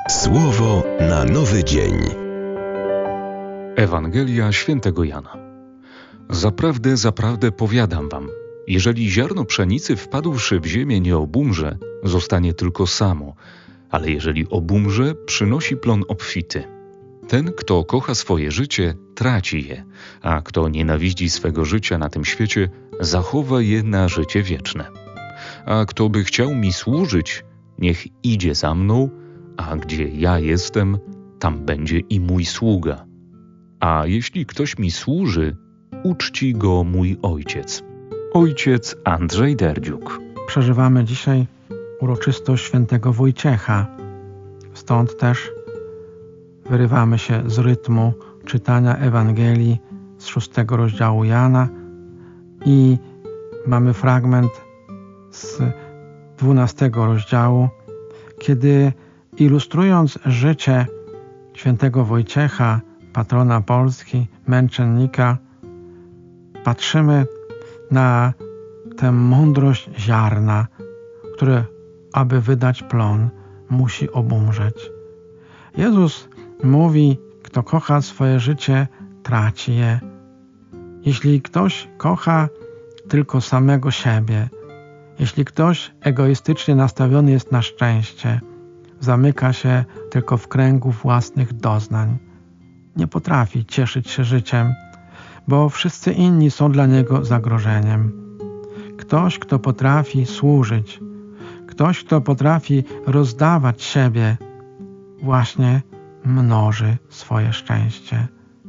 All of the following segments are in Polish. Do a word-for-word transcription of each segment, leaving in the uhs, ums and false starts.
Słowo na nowy dzień. Ewangelia świętego Jana. Zaprawdę, zaprawdę powiadam wam, jeżeli ziarno pszenicy wpadłszy w ziemię nie obumrze, zostanie tylko samo, ale jeżeli obumrze, przynosi plon obfity. Ten, kto kocha swoje życie, traci je, a kto nienawidzi swego życia na tym świecie, zachowa je na życie wieczne. A kto by chciał mi służyć, niech idzie za mną, a gdzie ja jestem, tam będzie i mój sługa. A jeśli ktoś mi służy, uczci go mój ojciec. Ojciec Andrzej Derdziuk. Przeżywamy dzisiaj uroczystość świętego Wojciecha. Stąd też wyrywamy się z rytmu czytania Ewangelii z szóstego rozdziału Jana i mamy fragment z dwunastego rozdziału, kiedy ilustrując życie świętego Wojciecha, patrona Polski, męczennika, patrzymy na tę mądrość ziarna, które, aby wydać plon, musi obumrzeć. Jezus mówi, kto kocha swoje życie, traci je. Jeśli ktoś kocha tylko samego siebie, jeśli ktoś egoistycznie nastawiony jest na szczęście, zamyka się tylko w kręgu własnych doznań, nie potrafi cieszyć się życiem, bo wszyscy inni są dla niego zagrożeniem. Ktoś, kto potrafi służyć, ktoś, kto potrafi rozdawać siebie, właśnie mnoży swoje szczęście.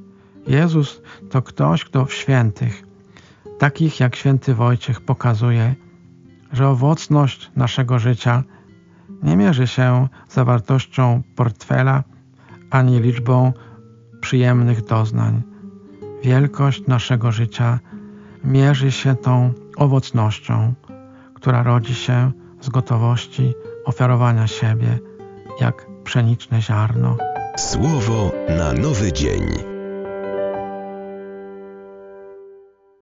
Jezus to ktoś, kto w świętych, takich jak święty Wojciech, pokazuje, że owocność naszego życia nie mierzy się zawartością portfela ani liczbą przyjemnych doznań. Wielkość naszego życia mierzy się tą owocnością, która rodzi się z gotowości ofiarowania siebie, jak pszeniczne ziarno. Słowo na nowy dzień.